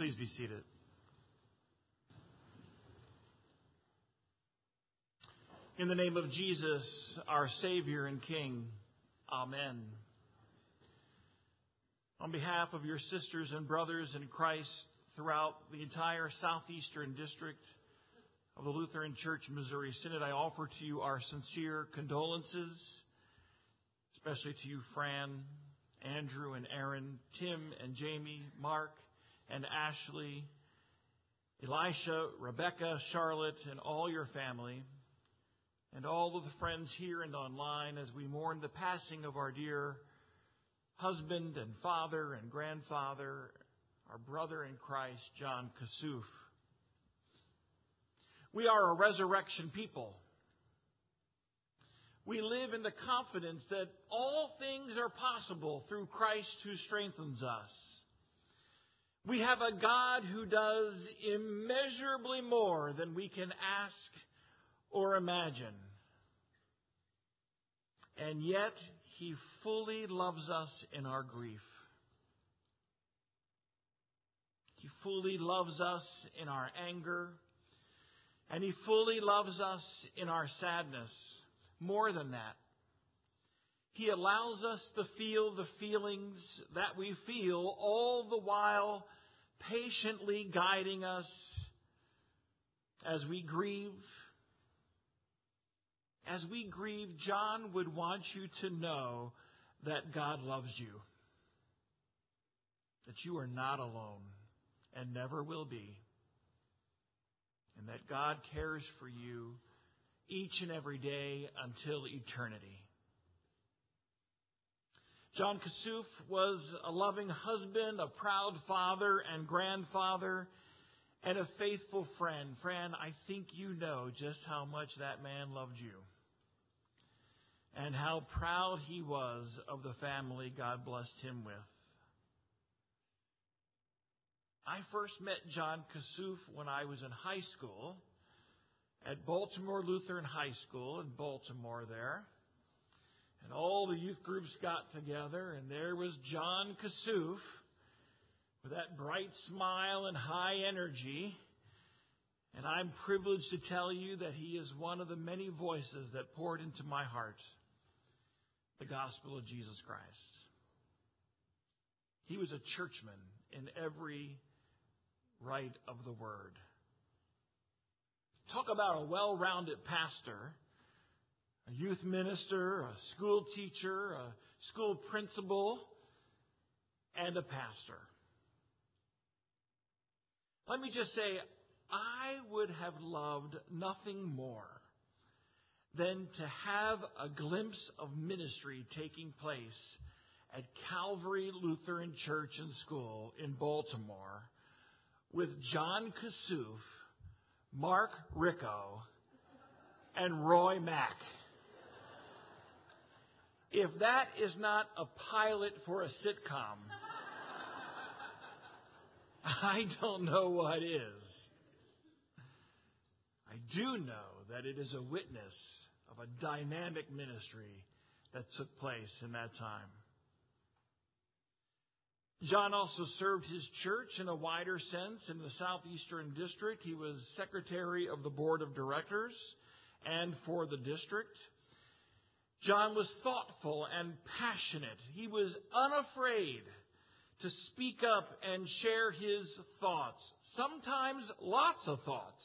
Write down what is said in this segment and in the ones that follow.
Please be seated. In the name of Jesus, our Savior and King, Amen. On behalf of your sisters and brothers in Christ throughout the entire southeastern district of the Lutheran Church Missouri Synod, I offer to you our sincere condolences, especially to you, Fran, Andrew and Aaron, Tim and Jamie, Mark and Ashley, Elisha, Rebecca, Charlotte, and all your family, and all of the friends here and online as we mourn the passing of our dear husband and father and grandfather, our brother in Christ, John Kassouf. We are a resurrection people. We live in the confidence that all things are possible through Christ who strengthens us. We have a God who does immeasurably more than we can ask or imagine. And yet, He fully loves us in our grief. He fully loves us in our anger. And He fully loves us in our sadness. More than that, He allows us to feel the feelings that we feel, all the while patiently guiding us as we grieve. As we grieve, John would want you to know that God loves you. That you are not alone and never will be. And that God cares for you each and every day until eternity. John Kassouf was a loving husband, a proud father and grandfather, and a faithful friend. Fran, I think you know just how much that man loved you. And how proud he was of the family God blessed him with. I first met John Kassouf when I was in high school at Baltimore Lutheran High School in Baltimore there. And all the youth groups got together, and there was John Kassouf with that bright smile and high energy. And I'm privileged to tell you that he is one of the many voices that poured into my heart the gospel of Jesus Christ. He was a churchman in every right of the word. Talk about a well-rounded pastor, a youth minister, a school teacher, a school principal, and a pastor. Let me just say, I would have loved nothing more than to have a glimpse of ministry taking place at Calvary Lutheran Church and School in Baltimore with John Kassouf, Mark Ricco, and Roy Mack. If that is not a pilot for a sitcom, I don't know what is. I do know that it is a witness of a dynamic ministry that took place in that time. John also served his church in a wider sense in the Southeastern District. He was secretary of the board of directors and for the district. John was thoughtful and passionate. He was unafraid to speak up and share his thoughts, sometimes lots of thoughts,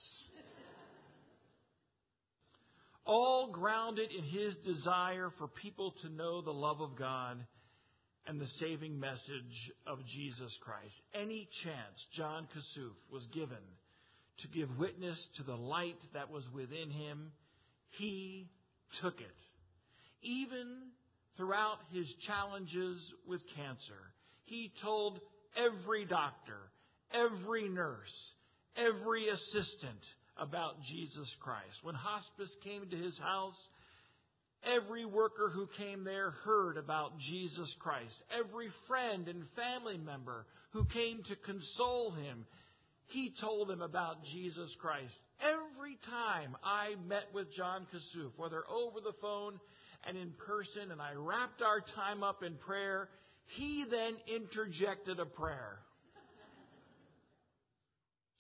all grounded in his desire for people to know the love of God and the saving message of Jesus Christ. Any chance John Kassouf was given to give witness to the light that was within him, he took it. Even throughout his challenges with cancer, he told every doctor, every nurse, every assistant about Jesus Christ. When hospice came to his house, every worker who came there heard about Jesus Christ. Every friend and family member who came to console him, he told them about Jesus Christ. Every time I met with John Kassouf, whether over the phone and in person, and I wrapped our time up in prayer, he then interjected a prayer.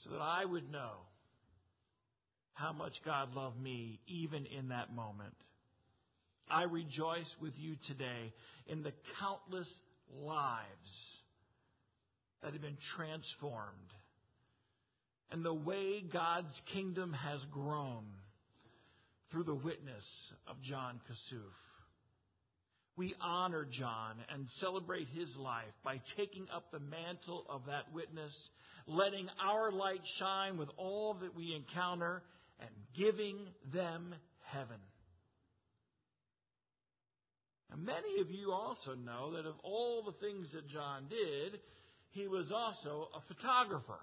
so that I would know how much God loved me even in that moment. I rejoice with you today in the countless lives that have been transformed and the way God's kingdom has grown through the witness of John Kassouf. We honor John and celebrate his life by taking up the mantle of that witness, letting our light shine with all that we encounter, and giving them heaven. Now, many of you also know that of all the things that John did, he was also a photographer.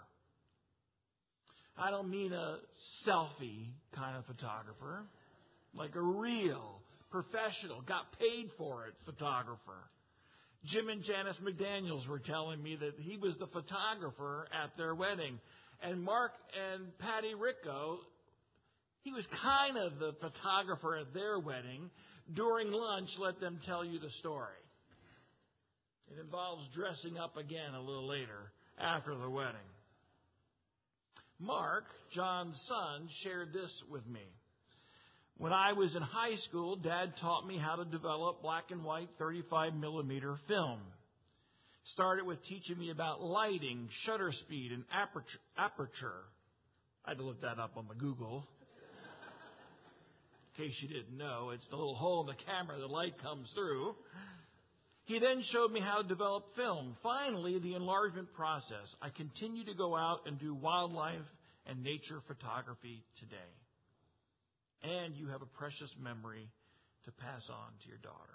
I don't mean a selfie kind of photographer, like a real, professional, got paid for it photographer. Jim and Janice McDaniels were telling me that he was the photographer at their wedding. And Mark and Patty Ricco, he was kind of the photographer at their wedding. During lunch, let them tell you the story. It involves dressing up again a little later after the wedding. Mark, John's son, shared this with me. When I was in high school, Dad taught me how to develop black and white 35 millimeter film. Started with teaching me about lighting, shutter speed, and aperture. I had to look that up on the Google. In case you didn't know, it's the little hole in the camera the light comes through. He then showed me how to develop film. Finally, the enlargement process. I continue to go out and do wildlife and nature photography today. And you have a precious memory to pass on to your daughter.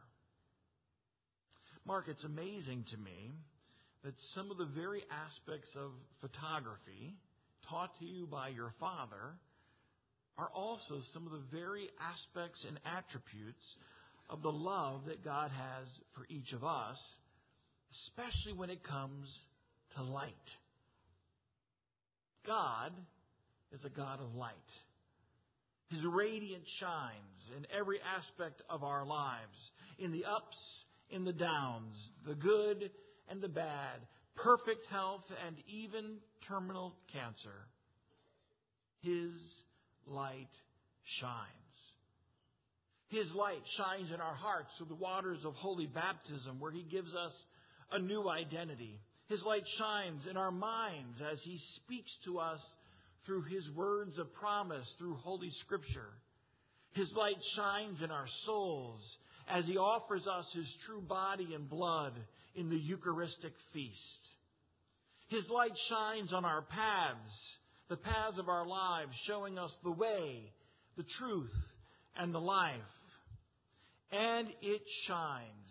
Mark, it's amazing to me that some of the very aspects of photography taught to you by your father are also some of the very aspects and attributes of the love that God has for each of us, especially when it comes to light. God is a God of light. His radiance shines in every aspect of our lives, in the ups, in the downs, the good and the bad, perfect health and even terminal cancer. His light shines. His light shines in our hearts through the waters of holy baptism, where He gives us a new identity. His light shines in our minds as He speaks to us through His words of promise, through Holy Scripture. His light shines in our souls as He offers us His true body and blood in the Eucharistic feast. His light shines on our paths, the paths of our lives, showing us the way, the truth, and the life. And it shines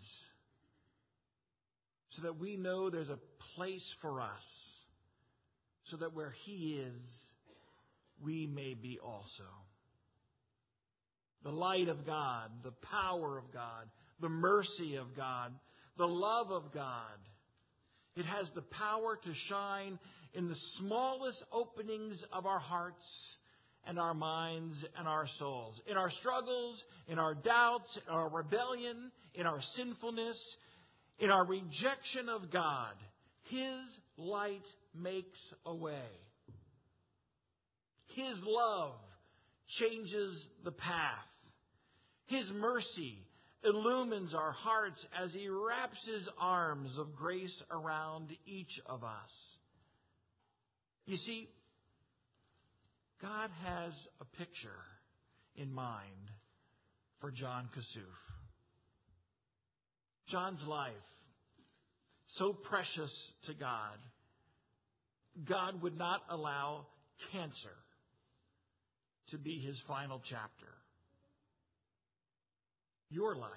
so that we know there's a place for us, so that where He is, we may be also. The light of God, the power of God, the mercy of God, the love of God. It has the power to shine in the smallest openings of our hearts and our minds and our souls. In our struggles, in our doubts, in our rebellion, in our sinfulness, in our rejection of God. His light makes a way. His love changes the path. His mercy illumines our hearts as He wraps His arms of grace around each of us. You see, God has a picture in mind for John Kassouf. John's life, so precious to God, God would not allow cancer to be his final chapter. Your life,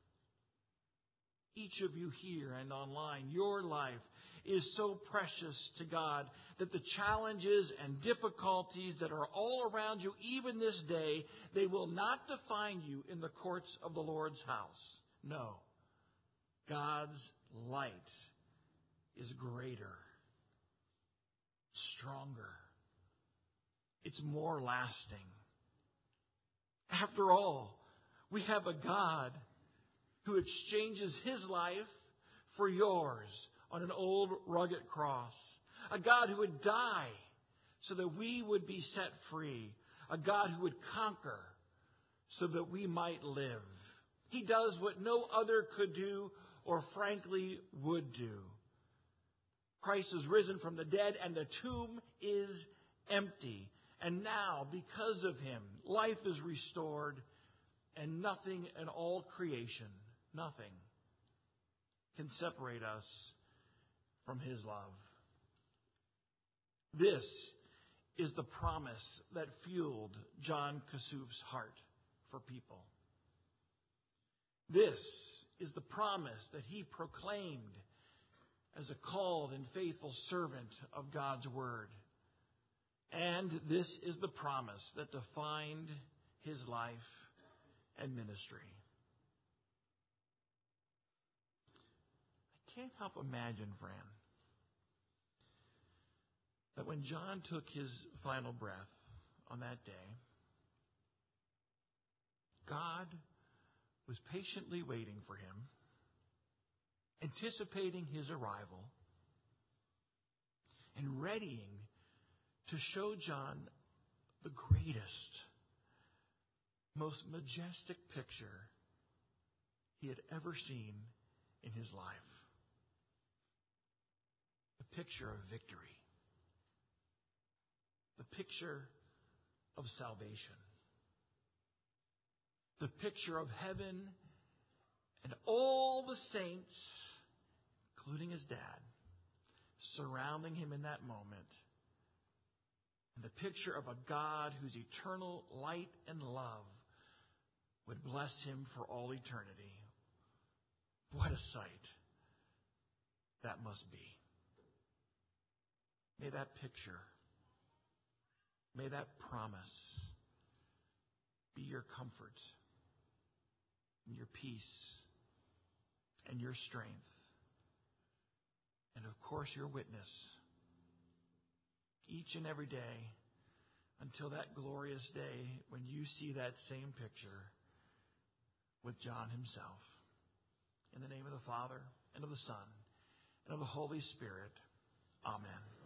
each of you here and online, your life is so precious to God that the challenges and difficulties that are all around you, even this day, they will not define you in the courts of the Lord's house. No. God's light is greater, stronger. It's more lasting. After all, we have a God who exchanges His life for yours on an old rugged cross. A God who would die so that we would be set free. A God who would conquer so that we might live. He does what no other could do or frankly would do. Christ is risen from the dead and the tomb is empty. And now, because of Him, life is restored and nothing in all creation, nothing, can separate us from His love. This is the promise that fueled John Kassouf's heart for people. This is the promise that he proclaimed as a called and faithful servant of God's Word. And this is the promise that defined his life and ministry. I can't help imagine, friend, that when John took his final breath on that day, God was patiently waiting for him, anticipating his arrival, and readying to show John the greatest, most majestic picture he had ever seen in his life. The picture of victory. The picture of salvation. The picture of heaven and all the saints, including his dad, surrounding him in that moment. And the picture of a God whose eternal light and love would bless him for all eternity. What a sight that must be. May that picture, may that promise be your comfort and your peace and your strength. And of course, your witness each and every day until that glorious day when you see that same picture with John himself. In the name of the Father, and of the Son, and of the Holy Spirit. Amen.